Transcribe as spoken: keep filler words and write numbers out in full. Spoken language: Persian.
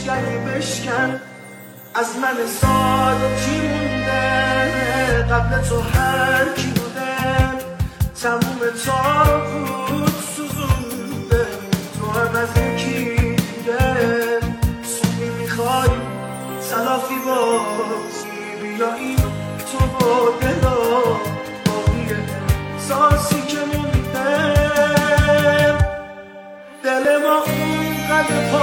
یعنی بشکن از من ساده کی مونده قبل تو هر کی بوده تموم تابوت سوزونده تو هم از یکی دیگه سونی میخوای تلافی بازی بیا این تو با دلا باقی احساسی که مونده دل ما اون قدر